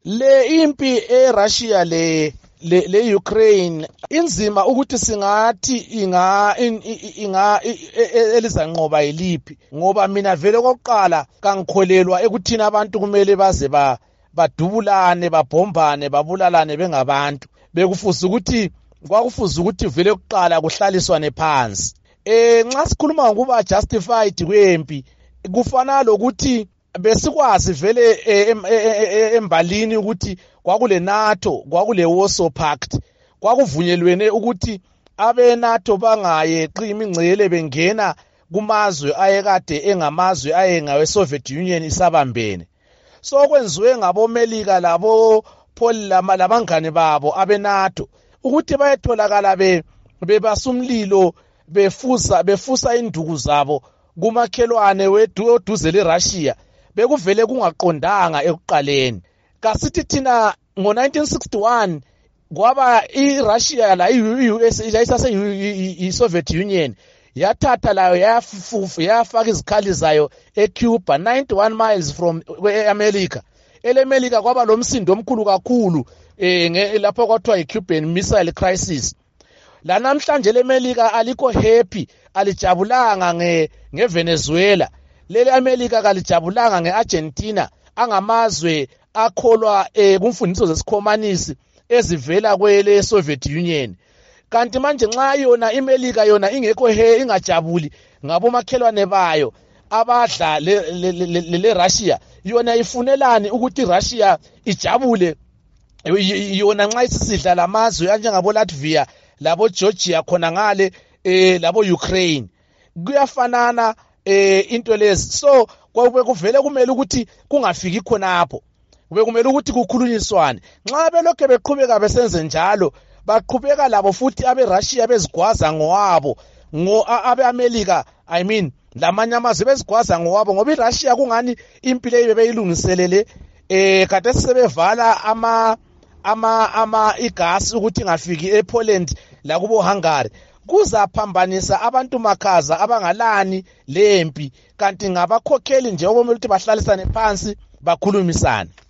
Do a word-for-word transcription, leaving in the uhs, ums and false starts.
le impi eRussia le le, le Ukraine inzima ukuthi singathi inga inga elizanqoba yiliphi ngoba mina vele kokuqala kangikholelwa ekuthina abantu kumele baze ba badubulane babhombane babulalane bengabantu bekufuza ukuthi kwakufuza ukuthi vele kuqala kuhlaliswane phansi eh nxa sikhuluma ngokuba justified kwempi kufana lokuthi besikwazi vele embalini ukuthi kwakule NATO kwakule Warsaw Pact kwakuvunyelwene ukuthi abe NATO bangayeqi imingcele bengena kumazwe ayekade engamazwe ayengawe Soviet Union isabambene so kwenziwe ngabo Melika labo Paul labangane babo abe NATO ukuthi bayetholakala be bebasumlilo befusa befusa induku zabo kumakhelwane wedu duze leRussia bekuvele kungaqondanga ekuqaleni kasithi thina ngo nineteen sixty-one kwaba iRussia la iU S isase iSoviet Union yathatha layo yafufu yafaka izikhali zayo eCuba ninety-one miles from eAmerica eleMelika kwaba lomsindo omkhulu kakhulu eh lapho kwathiwa iCuban Missile Crisis la namhlanje leMelika alikho happy alijabulanga nge ngeVenezuela lele America kalijabulanga ngeArgentina angamazwe akholwa eh kumfundiso zesikhomanisi ezivela kwele Soviet Union kanti manje nxa yona iMelika yona ingekho he ingajabuli ngabo makhelwane bayo abadla le le Russia yona ifunelani ukuthi Russia ijabule yona nxa isidla lamazwe anjengabo Latvia labo Georgia khona ngale eh labo Ukraine kuyafanana eh into lezi so kwabe kuvele kumele ukuthi kungafiki khonapho kube kumele ukuthi kukhulunyiswane nxa belokho beqhubeka besenze njalo baqhubeka labo futhi abe Russia bezigwaza ngowabo ngo abe America I mean lamanye amazwe bezigwaza ngowabo ngoba iRussia kungani impilo ibe beyilungiselele eh kade sebevala ama ama ama igas ukuthi ngafiki ePoland la kubo Hungary kuzaphambanisa abantu makhaza abangalani lempi kanti ngabakhokheli nje okumele ukuthi bahlalisane phansi bakhulumisane.